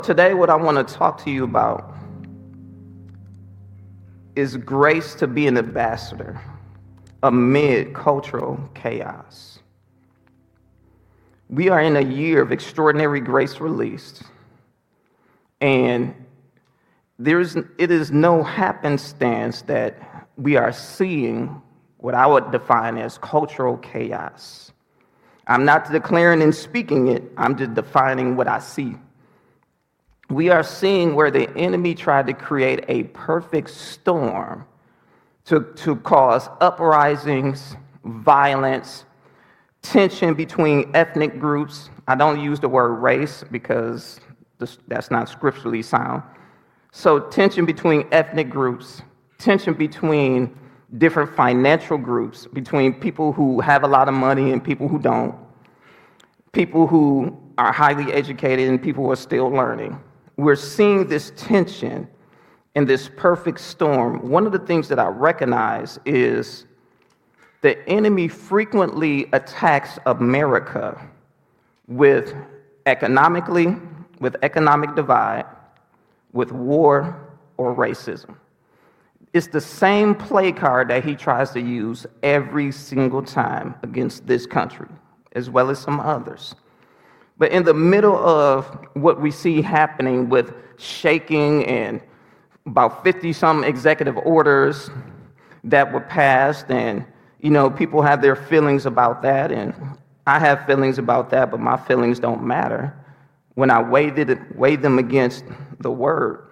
Today, what I want to talk to you about is grace to be an ambassador amid cultural chaos. We are in a year of extraordinary grace released, and it is no happenstance that we are seeing what I would define as cultural chaos. I'm not declaring and speaking it, I'm just defining what I see. We are seeing where the enemy tried to create a perfect storm to cause uprisings, violence, tension between ethnic groups. I don't use the word race because that's not scripturally sound. So tension between ethnic groups, tension between different financial groups, between people who have a lot of money and people who don't, people who are highly educated and people who are still learning. We're seeing this tension in this perfect storm. One of the things that I recognize is the enemy frequently attacks America with economic divide, with war or racism. It's the same play card that he tries to use every single time against this country, as well as some others. But in the middle of what we see happening with shaking and about 50-some executive orders that were passed, and people have their feelings about that, and I have feelings about that, but my feelings don't matter when I weigh them against the word.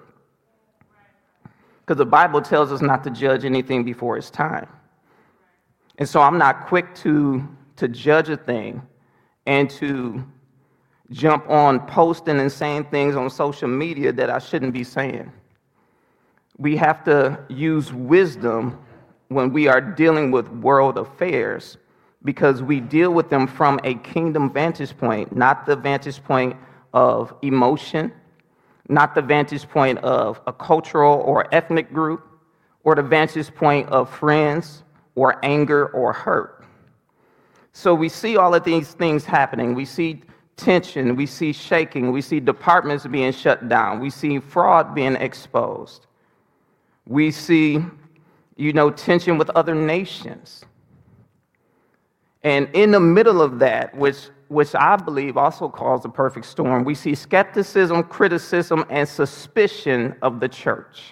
Because the Bible tells us not to judge anything before it's time. And so I'm not quick to judge a thing and to jump on posting and saying things on social media that I shouldn't be saying. We have to use wisdom when we are dealing with world affairs, because we deal with them from a kingdom vantage point, not the vantage point of emotion, not the vantage point of a cultural or ethnic group, or the vantage point of friends or anger or hurt. So we see all of these things happening. We see tension, we see shaking, we see departments being shut down, we see fraud being exposed. We see, tension with other nations. And in the middle of that, which I believe also caused a perfect storm, we see skepticism, criticism, and suspicion of the church.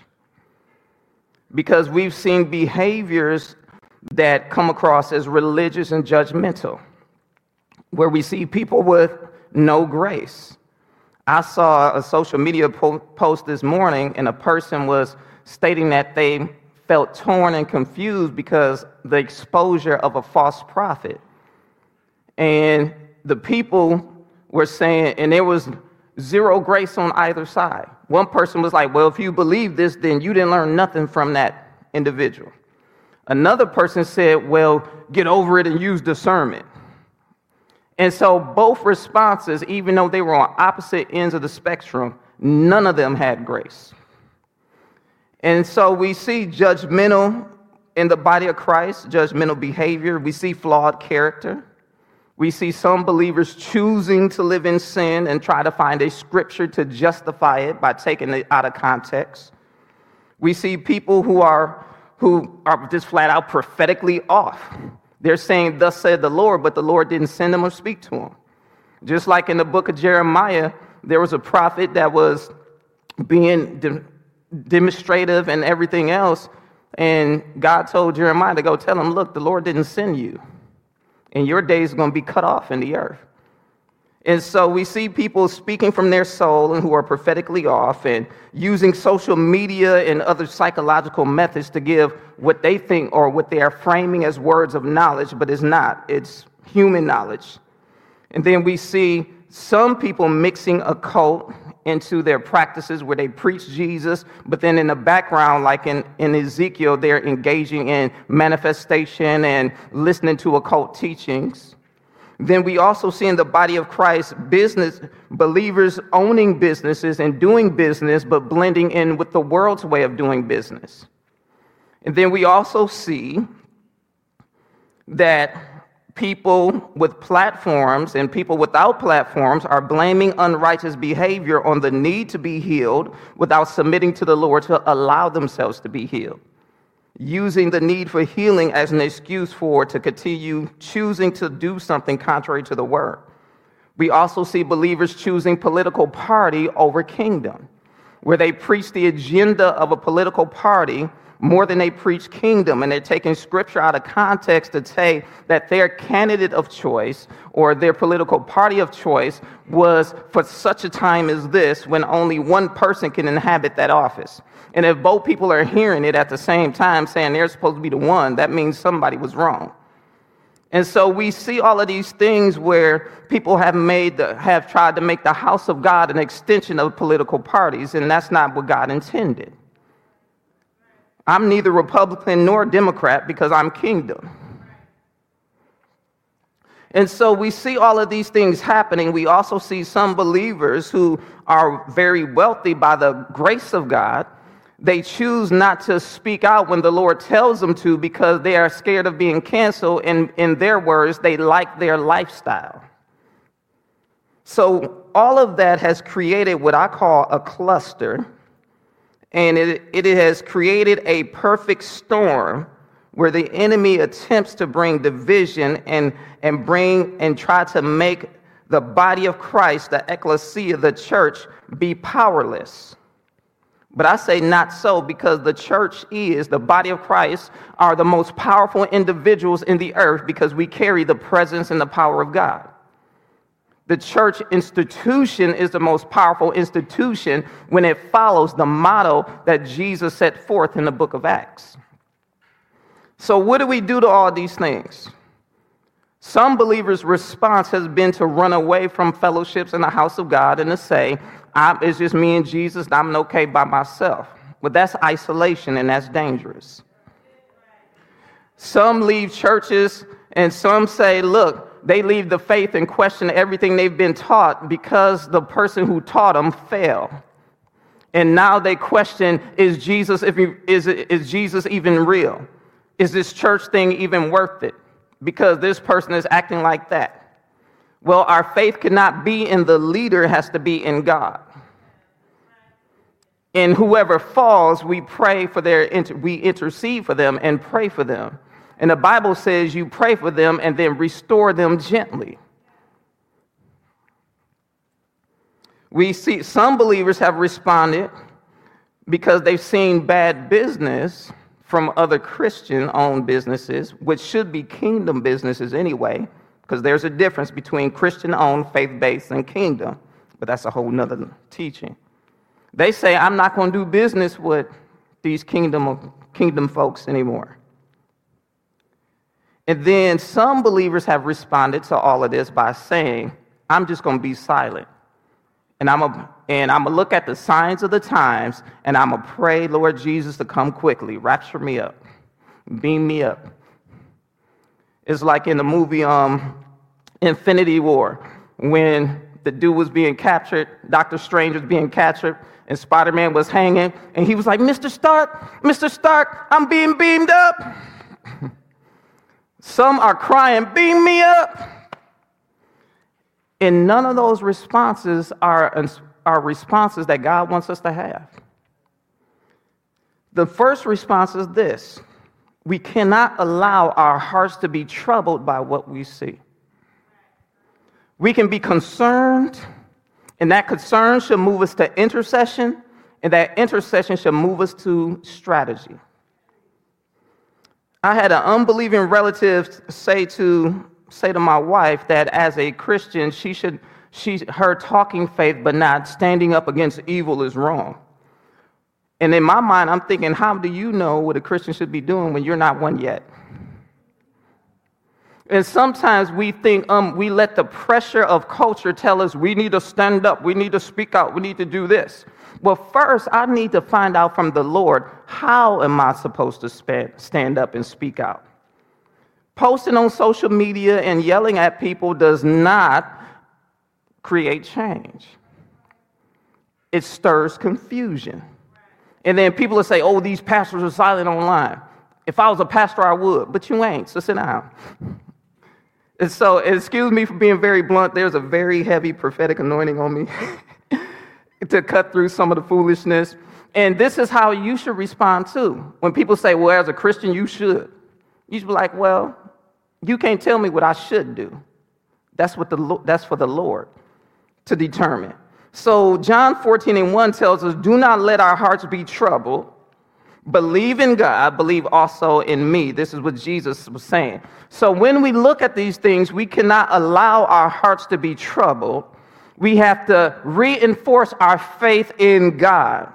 Because we've seen behaviors that come across as religious and judgmental, where we see people with no grace. I saw a social media post this morning, and a person was stating that they felt torn and confused because the exposure of a false prophet. And the people were saying, and there was zero grace on either side. One person was like, well, if you believe this, then you didn't learn nothing from that individual. Another person said, well, get over it and use discernment. And so both responses, even though they were on opposite ends of the spectrum, none of them had grace. And so we see judgmental in the body of Christ, judgmental behavior. We see flawed character. We see some believers choosing to live in sin and try to find a scripture to justify it by taking it out of context. We see people who are just flat out prophetically off. They're saying, thus said the Lord, but the Lord didn't send them or speak to them. Just like in the book of Jeremiah, there was a prophet that was being demonstrative and everything else, and God told Jeremiah to go tell him, look, the Lord didn't send you, and your days are going to be cut off in the earth. And so we see people speaking from their soul and who are prophetically off and using social media and other psychological methods to give what they think or what they are framing as words of knowledge, but it's not. It's human knowledge. And then we see some people mixing a cult into their practices where they preach Jesus, but then in the background, like in Ezekiel, they're engaging in manifestation and listening to occult teachings. Then we also see in the body of Christ believers owning businesses and doing business, but blending in with the world's way of doing business. And then we also see that people with platforms and people without platforms are blaming unrighteous behavior on the need to be healed without submitting to the Lord to allow themselves to be healed, using the need for healing as an excuse to continue choosing to do something contrary to the word. We also see believers choosing political party over kingdom, where they preach the agenda of a political party more than they preach kingdom, and they're taking scripture out of context to say that their candidate of choice or their political party of choice was for such a time as this, when only one person can inhabit that office. And if both people are hearing it at the same time saying they're supposed to be the one, that means somebody was wrong. And so we see all of these things where people have tried to make the house of God an extension of political parties, and that's not what God intended. I'm neither Republican nor Democrat because I'm kingdom. And so we see all of these things happening. We also see some believers who are very wealthy by the grace of God. They choose not to speak out when the Lord tells them to because they are scared of being canceled. And in their words, they like their lifestyle. So all of that has created what I call a cluster. And it has created a perfect storm where the enemy attempts to bring division and try to make the body of Christ, the ecclesia, the church, be powerless. But I say not so, because the church the body of Christ are the most powerful individuals in the earth because we carry the presence and the power of God. The church institution is the most powerful institution when it follows the model that Jesus set forth in the book of Acts. So what do we do to all these things? Some believers' response has been to run away from fellowships in the house of God and to say, it's just me and Jesus, and I'm okay by myself. But that's isolation, and that's dangerous. Some leave churches, and some say, look, they leave the faith and question everything they've been taught because the person who taught them failed. And now they question, is Jesus even real? Is this church thing even worth it? Because this person is acting like that. Well, our faith cannot be in the leader, it has to be in God. And whoever falls, we intercede for them and pray for them. And the Bible says you pray for them and then restore them gently. We see some believers have responded because they've seen bad business from other Christian-owned businesses, which should be kingdom businesses anyway, because there's a difference between Christian-owned, faith-based, and kingdom. But that's a whole nother teaching. They say, I'm not going to do business with these kingdom folks anymore. And then some believers have responded to all of this by saying, I'm just going to be silent. And I'm going to look at the signs of the times, and I'm going to pray, Lord Jesus, to come quickly. Rapture me up. Beam me up. It's like in the movie Infinity War, when the dude was being captured, Dr. Strange was being captured, and Spider-Man was hanging, and he was like, Mr. Stark, I'm being beamed up. Some are crying, beam me up. And none of those responses are responses that God wants us to have. The first response is this: we cannot allow our hearts to be troubled by what we see. We can be concerned, and that concern should move us to intercession, and that intercession should move us to strategy. I had an unbelieving relative say to my wife that as a Christian, her talking faith but not standing up against evil is wrong. And in my mind, I'm thinking, how do you know what a Christian should be doing when you're not one yet? And sometimes we think we let the pressure of culture tell us we need to stand up, we need to speak out, we need to do this. Well, first, I need to find out from the Lord, how am I supposed to stand up and speak out? Posting on social media and yelling at people does not create change. It stirs confusion. And then people will say, oh, these pastors are silent online. If I was a pastor, I would, but you ain't, so sit down. And so, excuse me for being very blunt, there's a very heavy prophetic anointing on me to cut through some of the foolishness. And this is how you should respond too. When people say, well, as a Christian, you should. You should be like, well, you can't tell me what I should do. That's for the Lord to determine. So John 14:1 tells us, do not let our hearts be troubled. Believe in God, believe also in me. This is what Jesus was saying. So when we look at these things, we cannot allow our hearts to be troubled. We have to reinforce our faith in God.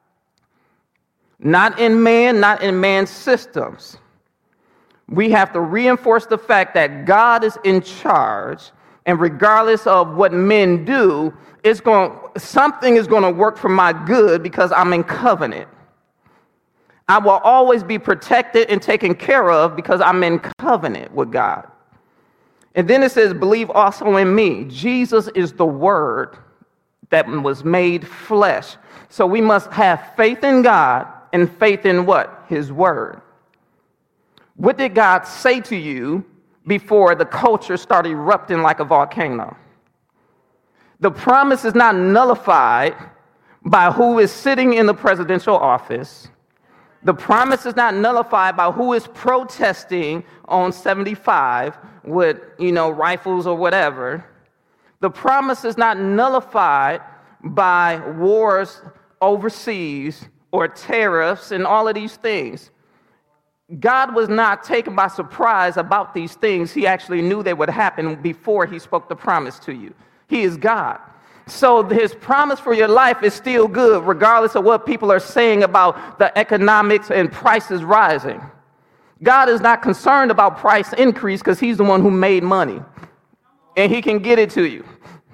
Not in man, not in man's systems. We have to reinforce the fact that God is in charge, and regardless of what men do, something is going to work for my good because I'm in covenant. I will always be protected and taken care of because I'm in covenant with God. And then it says, believe also in me. Jesus is the Word that was made flesh. So we must have faith in God and faith in what? His Word. What did God say to you before the culture started erupting like a volcano? The promise is not nullified by who is sitting in the presidential office. The promise is not nullified by who is protesting on 75 with, rifles or whatever. The promise is not nullified by wars overseas or tariffs and all of these things. God was not taken by surprise about these things. He actually knew they would happen before he spoke the promise to you. He is God. So his promise for your life is still good, regardless of what people are saying about the economics and prices rising. God is not concerned about price increase because he's the one who made money, and he can get it to you.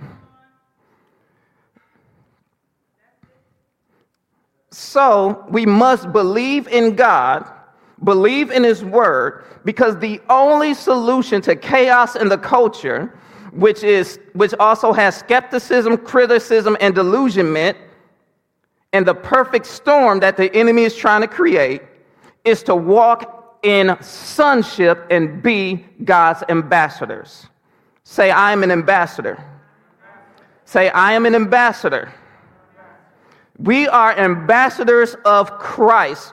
So we must believe in God, believe in his word, because the only solution to chaos in the culture, which also has skepticism, criticism, and delusionment, and the perfect storm that the enemy is trying to create, is to walk in sonship and be God's ambassadors. Say, I am an ambassador. Say, I am an ambassador. We are ambassadors of Christ.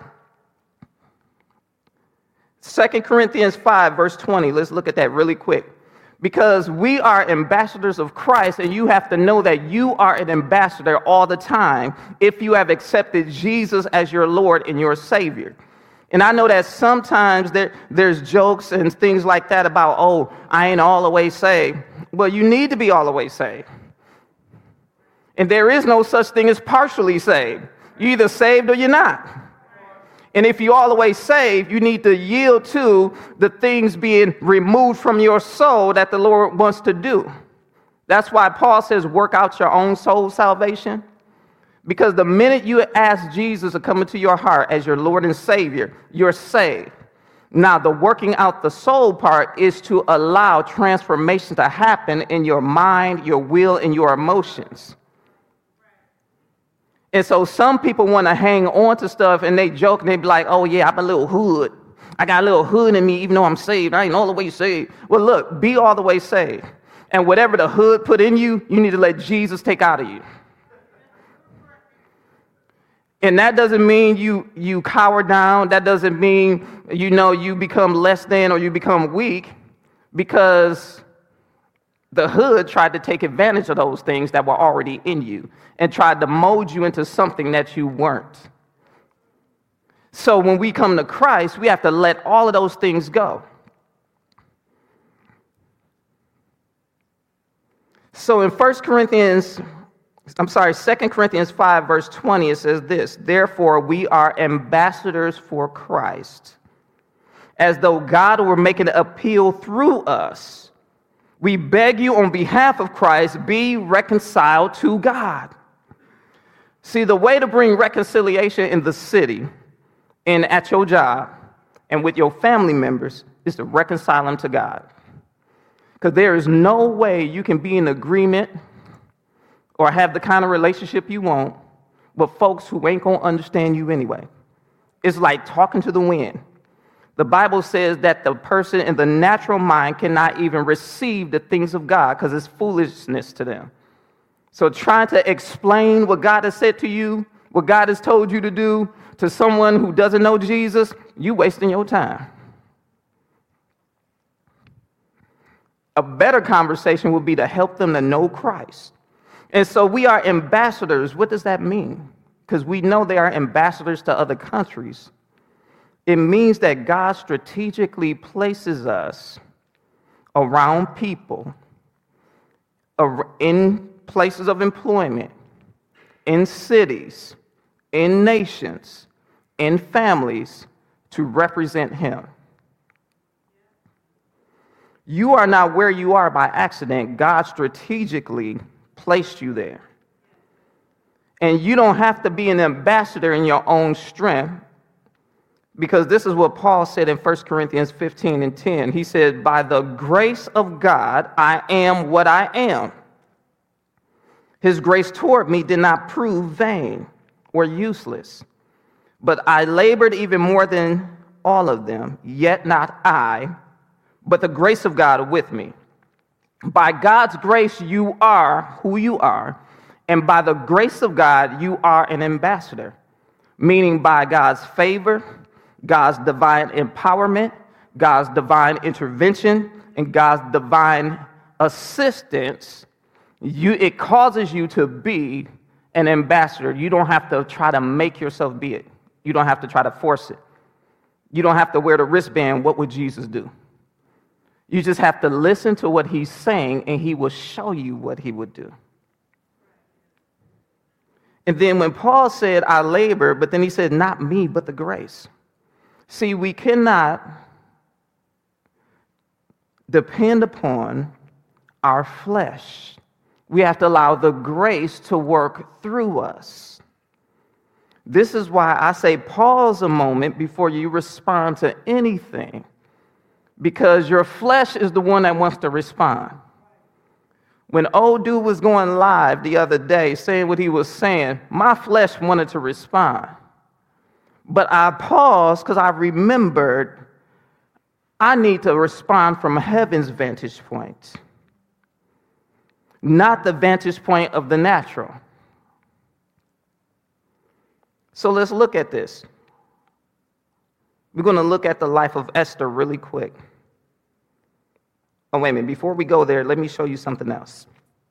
2 Corinthians 5, verse 20. Let's look at that really quick. Because we are ambassadors of Christ, and you have to know that you are an ambassador all the time if you have accepted Jesus as your Lord and your Savior. And I know that sometimes there's jokes and things like that about, oh, I ain't all the way saved. Well, you need to be all the way saved. And there is no such thing as partially saved. You're either saved or you're not. And if you're all the way saved, you need to yield to the things being removed from your soul that the Lord wants to do. That's why Paul says, work out your own soul salvation. Because the minute you ask Jesus to come into your heart as your Lord and Savior, you're saved. Now, the working out the soul part is to allow transformation to happen in your mind, your will, and your emotions. And so some people want to hang on to stuff, and they joke, and they be like, oh, yeah, I'm a little hood. I got a little hood in me, even though I'm saved. I ain't all the way saved. Well, look, be all the way saved. And whatever the hood put in you, you need to let Jesus take out of you. And that doesn't mean you cower down. That doesn't mean, you become less than or you become weak, because the hood tried to take advantage of those things that were already in you and tried to mold you into something that you weren't. So when we come to Christ, we have to let all of those things go. So in 2 Corinthians 5, verse 20, it says this: therefore, we are ambassadors for Christ, as though God were making an appeal through us. We beg you on behalf of Christ, be reconciled to God. See, the way to bring reconciliation in the city and at your job and with your family members is to reconcile them to God. Because there is no way you can be in agreement or have the kind of relationship you want with folks who ain't going to understand you anyway. It's like talking to the wind. The Bible says that the person in the natural mind cannot even receive the things of God because it's foolishness to them. So trying to explain what God has said to you, what God has told you to do to someone who doesn't know Jesus, you wasting your time. A better conversation would be to help them to know Christ. And so we are ambassadors. What does that mean? Because we know they are ambassadors to other countries. It means that God strategically places us around people, in places of employment, in cities, in nations, in families, to represent Him. You are not where you are by accident. God strategically placed you there. And you don't have to be an ambassador in your own strength, because this is what Paul said in 1 Corinthians 15:10. He said, by the grace of God, I am what I am. His grace toward me did not prove vain or useless, but I labored even more than all of them, yet not I, but the grace of God with me. By God's grace, you are who you are, and by the grace of God, you are an ambassador, meaning by God's favor, God's divine empowerment, God's divine intervention, and God's divine assistance, it causes you to be an ambassador. You don't have to try to make yourself be it. You don't have to try to force it. You don't have to wear the wristband. What would Jesus do? You just have to listen to what He's saying, and He will show you what He would do. And then when Paul said, I labor, but then he said, not me, but the grace. See, we cannot depend upon our flesh. We have to allow the grace to work through us. This is why I say pause a moment before you respond to anything, because your flesh is the one that wants to respond. When old dude was going live the other day saying what he was saying, my flesh wanted to respond. But I paused because I remembered I need to respond from heaven's vantage point, not the vantage point of the natural. So let's look at this. We're going to look at the life of Esther really quick. Oh, wait a minute. Before we go there, let me show you something else.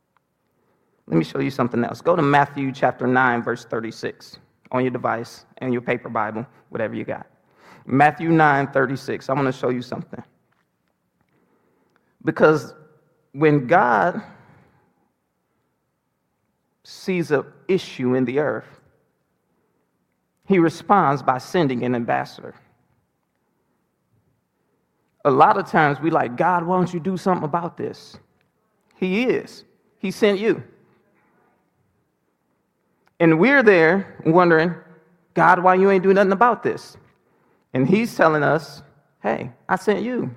Go to Matthew chapter 9, verse 36 on your device and your paper Bible, whatever you got. Matthew 9:36. I want to show you something. Because when God sees an issue in the earth, He responds by sending an ambassador. A lot of times we like, God, why don't you do something about this? He is. He sent you. And we're there wondering, God, why you ain't doing nothing about this? And He's telling us, hey, I sent you.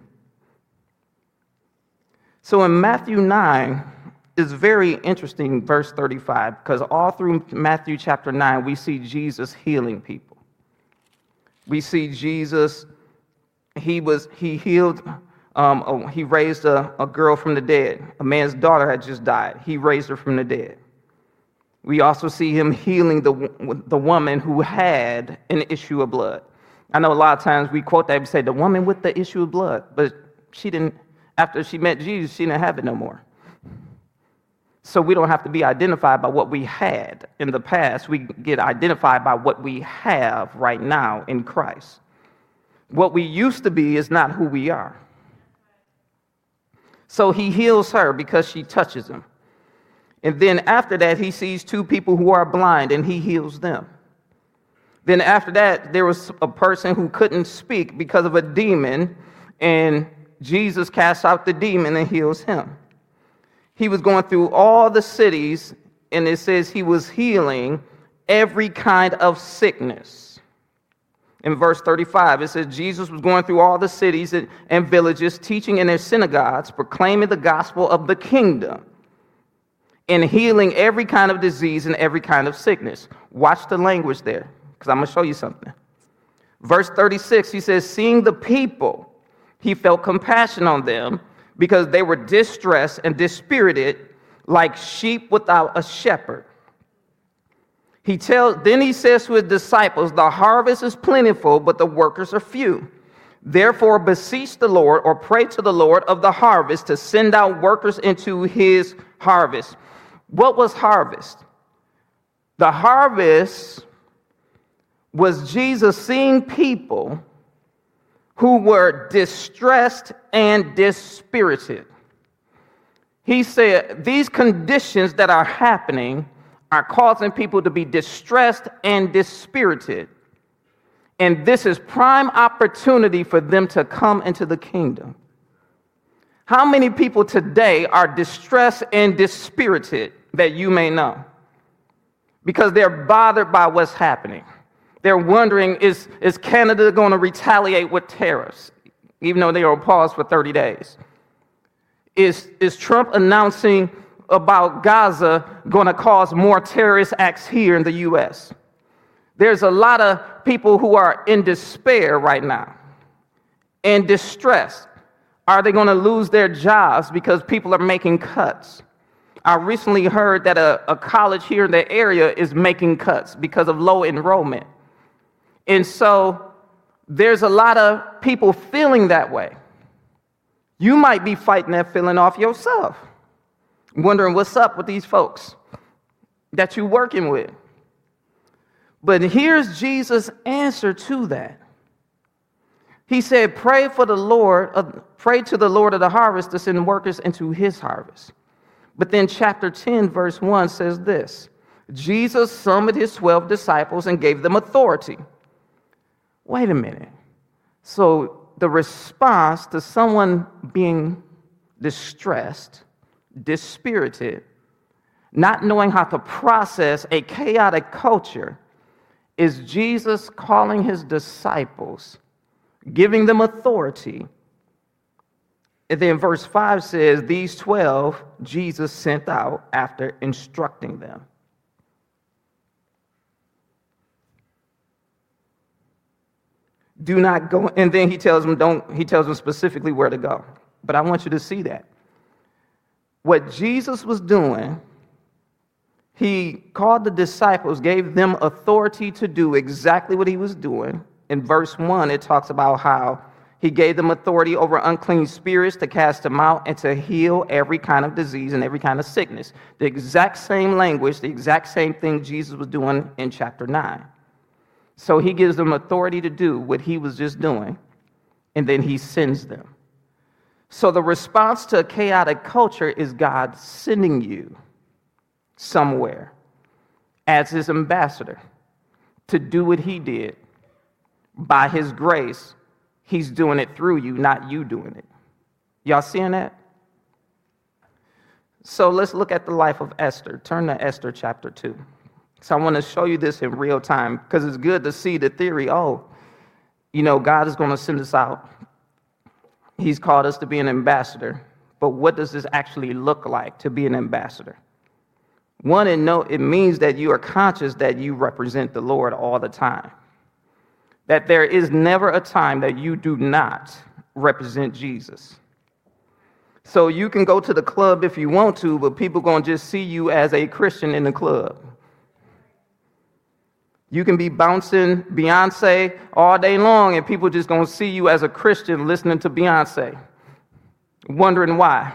So in Matthew 9, it's very interesting, verse 35, because all through Matthew chapter 9, we see Jesus healing people. We see Jesus, he healed, he raised a girl from the dead. A man's daughter had just died. He raised her from the dead. We also see Him healing the woman who had an issue of blood. I know a lot of times we quote that and say, the woman with the issue of blood, but she didn't, after she met Jesus, she didn't have it no more. So we don't have to be identified by what we had in the past. We get identified by what we have right now in Christ. What we used to be is not who we are. So He heals her because she touches Him. And then after that, He sees two people who are blind and He heals them. Then after that, there was a person who couldn't speak because of a demon, and Jesus casts out the demon and heals him. He was going through all the cities, and it says He was healing every kind of sickness. In verse 35, it says Jesus was going through all the cities and villages, teaching in their synagogues, proclaiming the gospel of the kingdom, and healing every kind of disease and every kind of sickness. Watch the language there, because I'm going to show you something. Verse 36, he says, seeing the people, he felt compassion on them because they were distressed and dispirited like sheep without a shepherd. Then he says to his disciples, the harvest is plentiful, but the workers are few. Therefore, beseech the Lord or pray to the Lord of the harvest to send out workers into his harvest. What was harvest? The harvest was Jesus seeing people who were distressed and dispirited. He said, these conditions that are happening are causing people to be distressed and dispirited. And this is prime opportunity for them to come into the kingdom. How many people today are distressed and dispirited that you may know? Because they're bothered by what's happening. They're wondering, is Canada going to retaliate with tariffs, even though they were paused for 30 days? Is Trump announcing about Gaza going to cause more terrorist acts here in the U.S.? There's a lot of people who are in despair right now, in distress. Are they going to lose their jobs because people are making cuts? I recently heard that a college here in the area is making cuts because of low enrollment. And so there's a lot of people feeling that way. You might be fighting that feeling off yourself, wondering what's up with these folks that you're working with. But here's Jesus' answer to that. He said, pray to the Lord of the harvest to send workers into his harvest. But then chapter 10, verse 1 says this: Jesus summoned his 12 disciples and gave them authority. Wait a minute. So the response to someone being distressed, dispirited, not knowing how to process a chaotic culture, is Jesus calling his disciples, giving them authority. And then verse 5 says, these 12 Jesus sent out after instructing them. Do not go, and then he tells them specifically where to go. But I want you to see that. What Jesus was doing, he called the disciples, gave them authority to do exactly what he was doing. In verse 1, it talks about how he gave them authority over unclean spirits to cast them out and to heal every kind of disease and every kind of sickness. The exact same language, the exact same thing Jesus was doing in chapter 9. So he gives them authority to do what he was just doing, and then he sends them. So the response to a chaotic culture is God sending you somewhere as his ambassador to do what he did. By his grace, he's doing it through you, not you doing it. Y'all seeing that? So let's look at the life of Esther. Turn to Esther chapter 2. So I want to show you this in real time because it's good to see the theory. God is going to send us out. He's called us to be an ambassador. But what does this actually look like to be an ambassador? One, it means that you are conscious that you represent the Lord all the time. That there is never a time that you do not represent Jesus. So you can go to the club if you want to, but people are going to just see you as a Christian in the club. You can be bouncing Beyonce all day long, and people just going to see you as a Christian listening to Beyonce, wondering why.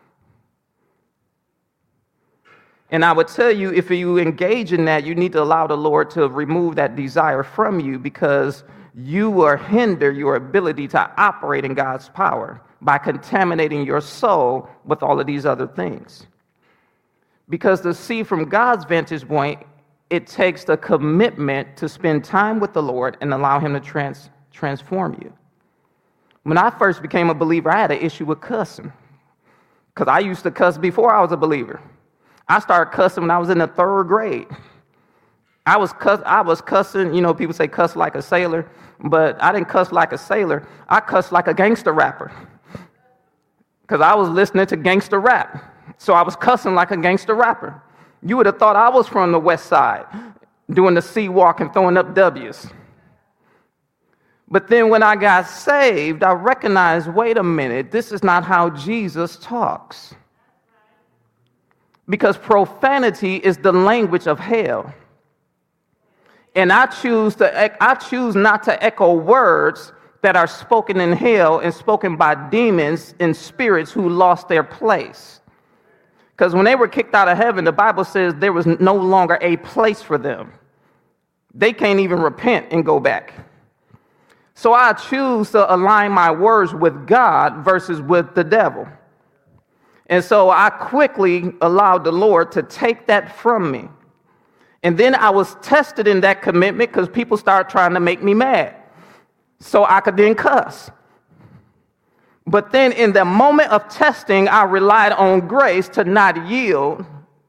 And I would tell you, if you engage in that, you need to allow the Lord to remove that desire from you, because you will hinder your ability to operate in God's power by contaminating your soul with all of these other things. Because to see from God's vantage point, it takes the commitment to spend time with the Lord and allow him to transform you. When I first became a believer, I had an issue with cussing, because I used to cuss before I was a believer. I started cussing when I was in the 3rd grade. I was cussing, people say cuss like a sailor, but I didn't cuss like a sailor. I cussed like a gangster rapper, because I was listening to gangster rap. So I was cussing like a gangster rapper. You would have thought I was from the West Side, doing the C walk and throwing up W's. But then when I got saved, I recognized, wait a minute, this is not how Jesus talks. Because profanity is the language of hell. And I choose not to echo words that are spoken in hell and spoken by demons and spirits who lost their place. Because when they were kicked out of heaven, the Bible says there was no longer a place for them. They can't even repent and go back. So I choose to align my words with God versus with the devil. And so I quickly allowed the Lord to take that from me. And then I was tested in that commitment because people started trying to make me mad. So I could then cuss. But then in the moment of testing, I relied on grace to not yield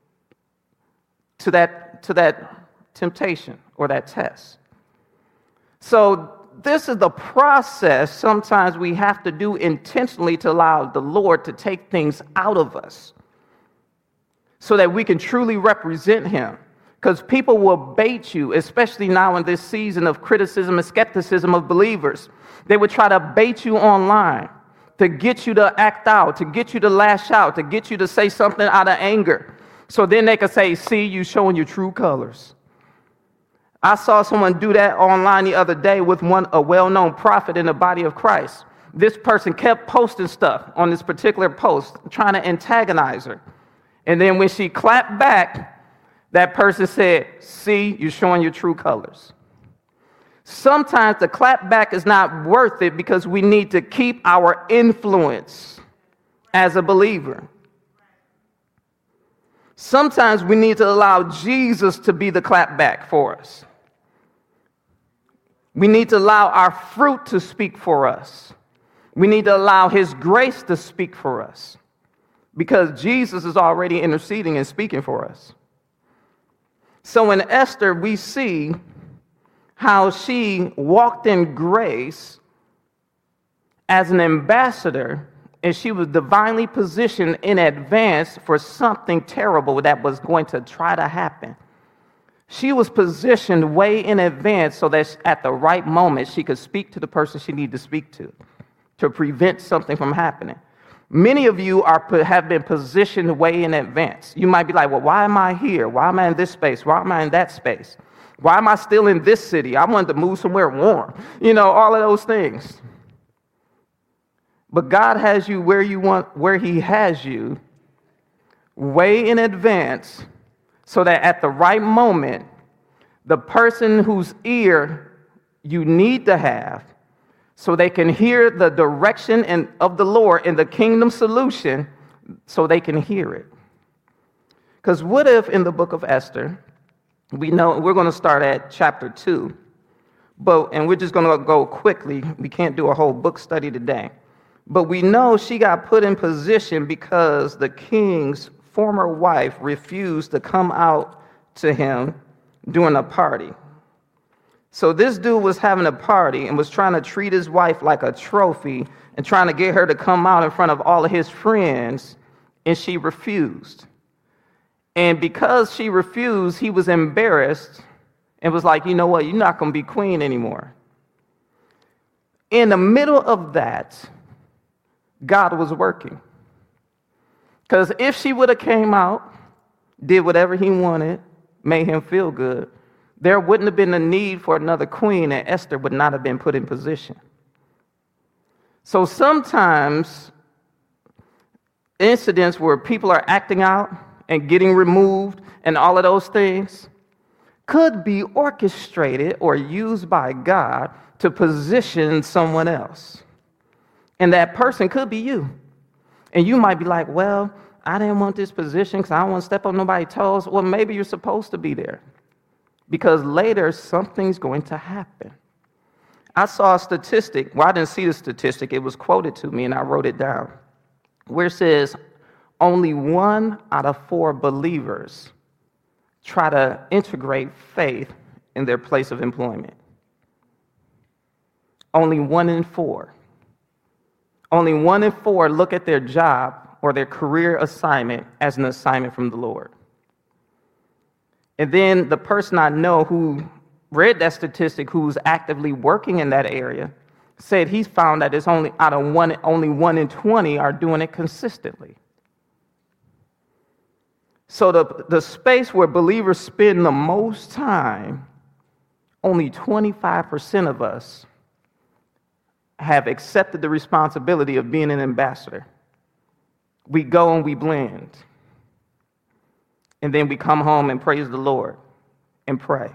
to that temptation or that test. So this is the process sometimes we have to do intentionally to allow the Lord to take things out of us so that we can truly represent him. Because people will bait you, especially now in this season of criticism and skepticism of believers. They would try to bait you online to get you to act out, to get you to lash out, to get you to say something out of anger. So then they could say, see, you showing your true colors. I saw someone do that online the other day with a well-known prophet in the body of Christ. This person kept posting stuff on this particular post, trying to antagonize her. And then when she clapped back, that person said, see, you're showing your true colors. Sometimes the clap back is not worth it because we need to keep our influence as a believer. Sometimes we need to allow Jesus to be the clap back for us. We need to allow our fruit to speak for us. We need to allow his grace to speak for us because Jesus is already interceding and speaking for us. So in Esther, we see how she walked in grace as an ambassador, and she was divinely positioned in advance for something terrible that was going to try to happen. She was positioned way in advance so that at the right moment she could speak to the person she needed to speak to prevent something from happening. Many of you have been positioned way in advance. You might be like, well, why am I here? Why am I in this space? Why am I in that space? Why am I still in this city? I wanted to move somewhere warm. All of those things. But God has you where he has you way in advance so that at the right moment, the person whose ear you need to have so they can hear the direction of the Lord and the kingdom solution so they can hear it. Because what if in the book of Esther, we know we're going to start at chapter 2, and we're just going to go quickly. We can't do a whole book study today. But we know she got put in position because the king's former wife refused to come out to him during a party. So this dude was having a party and was trying to treat his wife like a trophy and trying to get her to come out in front of all of his friends, and she refused. And because she refused, he was embarrassed and was like, you know what, you're not going to be queen anymore. In the middle of that, God was working. Because if she would have came out, did whatever he wanted, made him feel good, there wouldn't have been a need for another queen, and Esther would not have been put in position. So sometimes incidents where people are acting out and getting removed and all of those things could be orchestrated or used by God to position someone else. And that person could be you. And you might be like, well, I didn't want this position because I don't want to step on nobody's toes. Well, maybe you're supposed to be there. Because later, something's going to happen. I saw a statistic. Well, I didn't see the statistic. It was quoted to me, and I wrote it down, where it says only 1 out of 4 believers try to integrate faith in their place of employment. Only 1 in 4. Only 1 in 4 look at their job or their career assignment as an assignment from the Lord. And then the person I know who read that statistic, who's actively working in that area, said he's found that it's only only 1 in 20 are doing it consistently. So the space where believers spend the most time, only 25% of us have accepted the responsibility of being an ambassador. We go and we blend. And then we come home and praise the Lord and pray.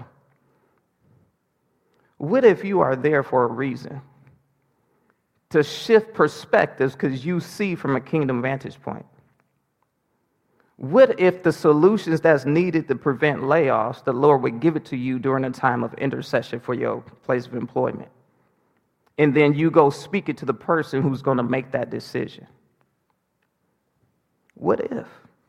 What if you are there for a reason? To shift perspectives because you see from a kingdom vantage point. What if the solutions that's needed to prevent layoffs, the Lord would give it to you during a time of intercession for your place of employment? And then you go speak it to the person who's going to make that decision. What if?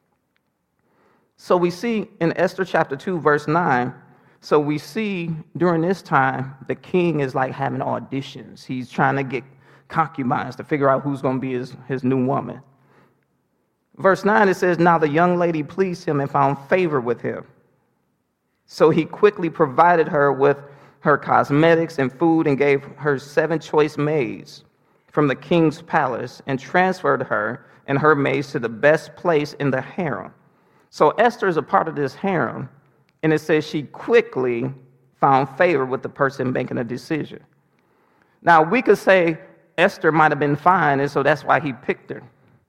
So we see in Esther chapter 2, verse 9, so we see during this time, the king is like having auditions. He's trying to get concubines to figure out who's going to be his new woman. Verse 9, it says, now the young lady pleased him and found favor with him. So he quickly provided her with her cosmetics and food and gave her 7 choice maids from the king's palace and transferred her and her maids to the best place in the harem. So Esther is a part of this harem, and it says she quickly found favor with the person making a decision. Now, we could say Esther might have been fine, and so that's why he picked her.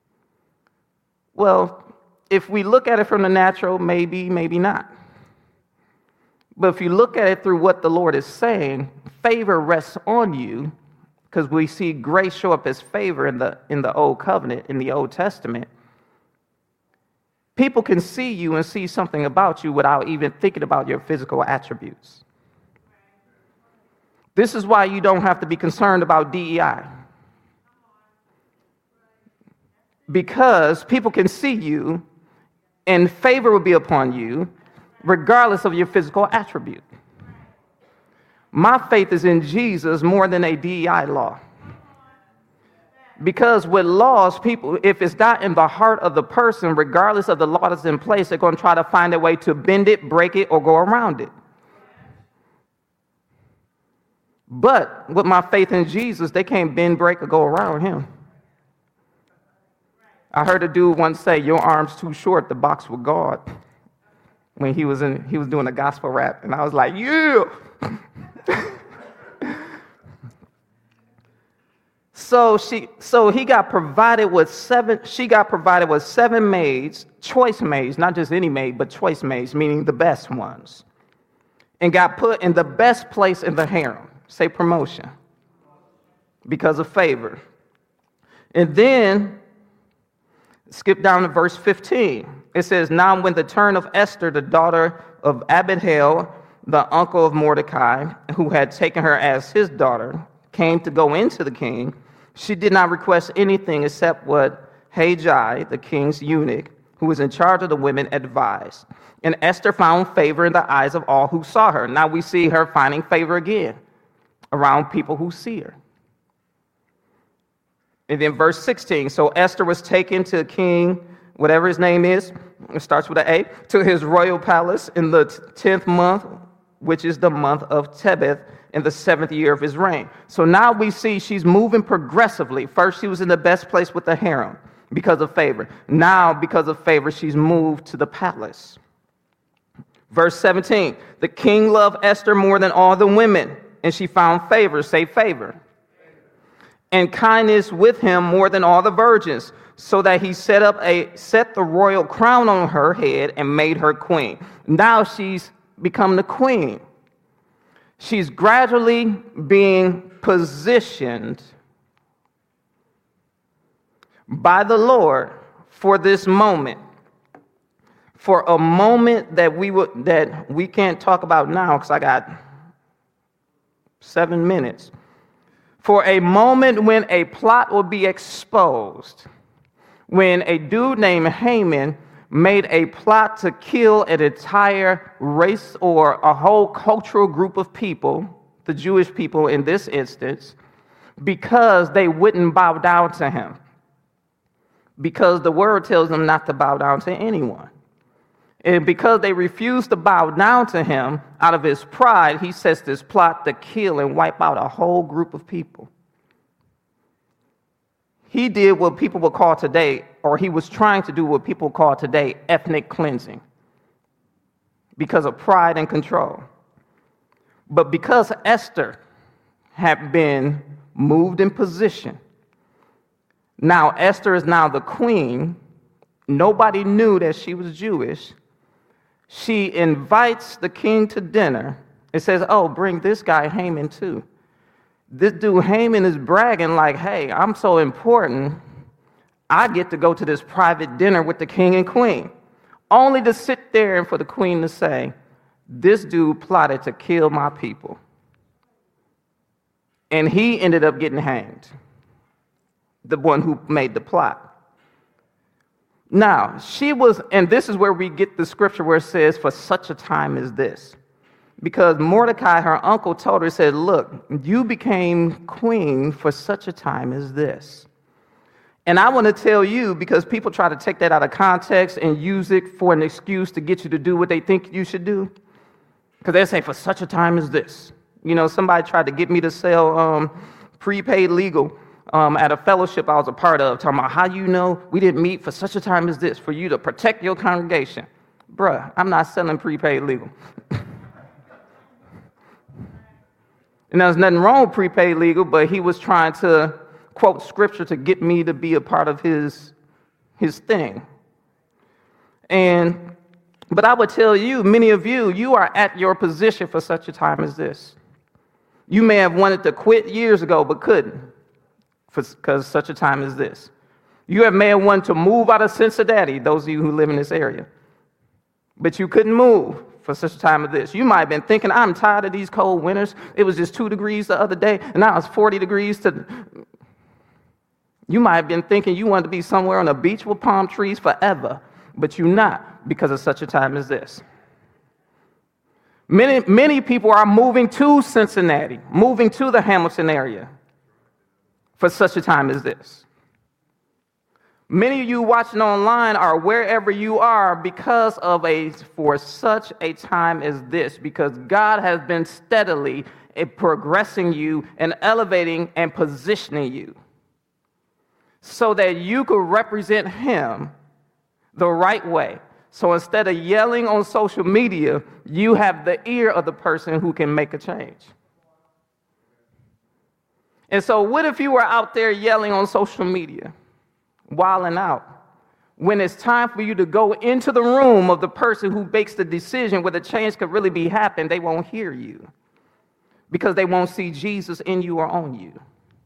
Well, if we look at it from the natural, maybe, maybe not. But if you look at it through what the Lord is saying, favor rests on you, because we see grace show up as favor in the Old Covenant, in the Old Testament. People can see you and see something about you without even thinking about your physical attributes. This is why you don't have to be concerned about DEI. Because people can see you and favor will be upon you regardless of your physical attribute. My faith is in Jesus more than a DEI law. Because with laws, people, if it's not in the heart of the person, regardless of the law that's in place, they're going to try to find a way to bend it, break it, or go around it. But with my faith in Jesus, they can't bend, break, or go around him. I heard a dude once say, your arm's too short to box with God, when he was doing a gospel rap, and I was like, yeah. So she got provided with 7 maids, choice maids, not just any maid, but choice maids, meaning the best ones, and got put in the best place in the harem. Say promotion, because of favor. And then skip down to verse 15. It says, now when the turn of Esther, the daughter of Abihail, the uncle of Mordecai, who had taken her as his daughter, came to go into the king, she did not request anything except what Haggai, the king's eunuch, who was in charge of the women, advised. And Esther found favor in the eyes of all who saw her. Now we see her finding favor again around people who see her. And then verse 16, so Esther was taken to king, whatever his name is, it starts with an A, to his royal palace in the 10th month, which is the month of Tebeth, in the 7th year of his reign. So now we see she's moving progressively. First, she was in the best place with the harem because of favor. Now, because of favor, she's moved to the palace. Verse 17, the king loved Esther more than all the women, and she found favor, say favor, and kindness with him more than all the virgins, so that he set the royal crown on her head and made her queen. Now she's become the queen. She's gradually being positioned by the Lord for this moment, for a moment that we can't talk about now because I got 7 minutes. For a moment when a plot will be exposed, when a dude named Haman made a plot to kill an entire race or a whole cultural group of people, the Jewish people in this instance, because they wouldn't bow down to him. Because the word tells them not to bow down to anyone. And because they refused to bow down to him out of his pride, he sets this plot to kill and wipe out a whole group of people. He did what people would call today, or he was trying to do what people call today, ethnic cleansing, because of pride and control. But because Esther had been moved in position, now Esther is now the queen. Nobody knew that she was Jewish. She invites the king to dinner and says, oh, bring this guy Haman too. This dude Haman is bragging like, hey, I'm so important, I get to go to this private dinner with the king and queen. Only to sit there and for the queen to say, this dude plotted to kill my people. And he ended up getting hanged, the one who made the plot. Now, she was, and this is where we get the scripture where it says, for such a time as this. Because Mordecai, her uncle, told her, said, look, you became queen for such a time as this. And I want to tell you, because people try to take that out of context and use it for an excuse to get you to do what they think you should do. Because they say, for such a time as this. You know, somebody tried to get me to sell prepaid legal at a fellowship I was a part of, talking about how you know we didn't meet for such a time as this, for you to protect your congregation. Bruh, I'm not selling prepaid legal. And there's nothing wrong with prepaid legal, but he was trying to quote scripture to get me to be a part of his thing. But I would tell you, many of you, you are at your position for such a time as this. You may have wanted to quit years ago, but couldn't, because such a time as this. You may have wanted to move out of Cincinnati, those of you who live in this area, but you couldn't move for such a time as this. You might have been thinking, I'm tired of these cold winters. It was just 2 degrees the other day, and now it's 40 degrees. You might have been thinking you wanted to be somewhere on a beach with palm trees forever, but you're not, because of such a time as this. Many people are moving to Cincinnati, moving to the Hamilton area for such a time as this. Many of you watching online are wherever you are because of for such a time as this, because God has been steadily progressing you and elevating and positioning you so that you could represent him the right way. So instead of yelling on social media, you have the ear of the person who can make a change. And so what if you were out there yelling on social media, wilding out, when it's time for you to go into the room of the person who makes the decision where the change could really be happening? They won't hear you because they won't see Jesus in you or on you.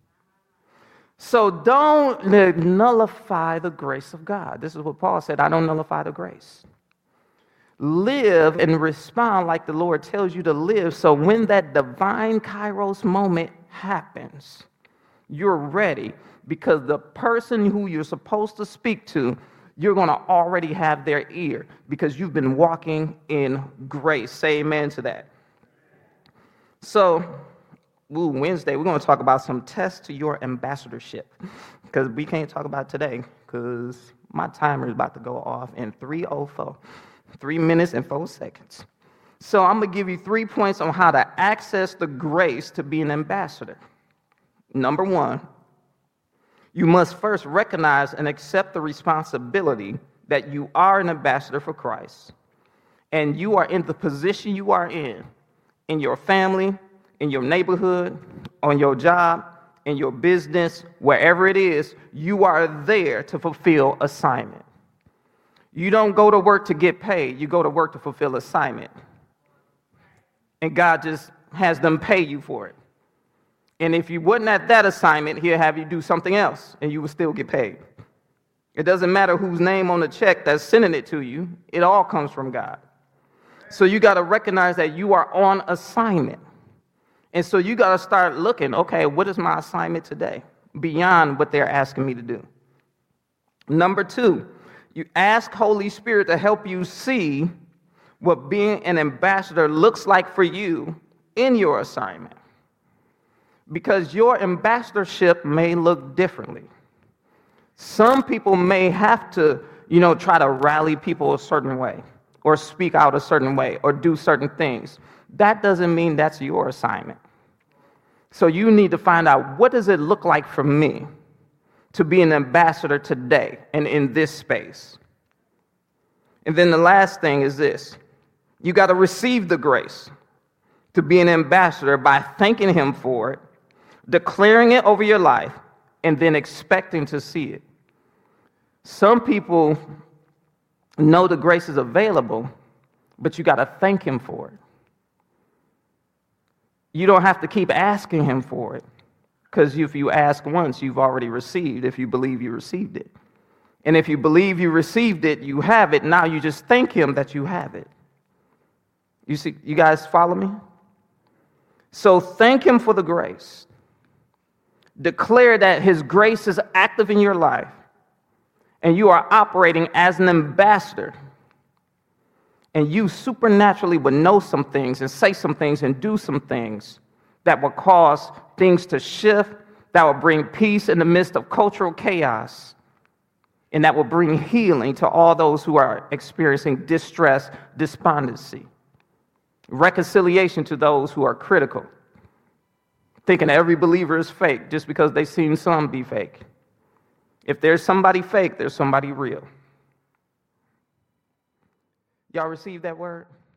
So don't nullify the grace of God. This is what Paul said, I don't nullify the grace. Live and respond like the Lord tells you to live, so when that divine kairos moment happens, you're ready, because the person who you're supposed to speak to, you're going to already have their ear because you've been walking in grace. Say amen to that. So, Wednesday, we're going to talk about some tests to your ambassadorship, because we can't talk about it today because my timer is about to go off in 3:04, 3 minutes and 4 seconds. So I'm going to give you 3 points on how to access the grace to be an ambassador. Number 1, you must first recognize and accept the responsibility that you are an ambassador for Christ, and you are in the position you are in your family, in your neighborhood, on your job, in your business, wherever it is, you are there to fulfill assignment. You don't go to work to get paid. You go to work to fulfill assignment. And God just has them pay you for it. And if you wasn't at that assignment, he'll have you do something else, and you will still get paid. It doesn't matter whose name on the check that's sending it to you. It all comes from God. So you got to recognize that you are on assignment. And so you got to start looking, okay, what is my assignment today beyond what they're asking me to do? Number 2, you ask Holy Spirit to help you see what being an ambassador looks like for you in your assignment. Because your ambassadorship may look differently. Some people may have to, try to rally people a certain way. or speak out a certain way or do certain things. That doesn't mean that's your assignment. So you need to find out, what does it look like for me to be an ambassador today and in this space? And then the last thing is this. You got to receive the grace to be an ambassador by thanking him for it, declaring it over your life, and then expecting to see it. Some people know the grace is available, but you got to thank him for it. You don't have to keep asking him for it, because if you ask once, you've already received, if you believe you received it. And if you believe you received it, you have it. Now you just thank him that you have it. You see, you guys follow me? So thank him for the grace. Declare that his grace is active in your life, and you are operating as an ambassador. And you supernaturally would know some things and say some things and do some things that will cause things to shift, that will bring peace in the midst of cultural chaos, and that will bring healing to all those who are experiencing distress, despondency, reconciliation to those who are critical, thinking every believer is fake just because they've seen some be fake. If there's somebody fake, there's somebody real. Y'all receive that word?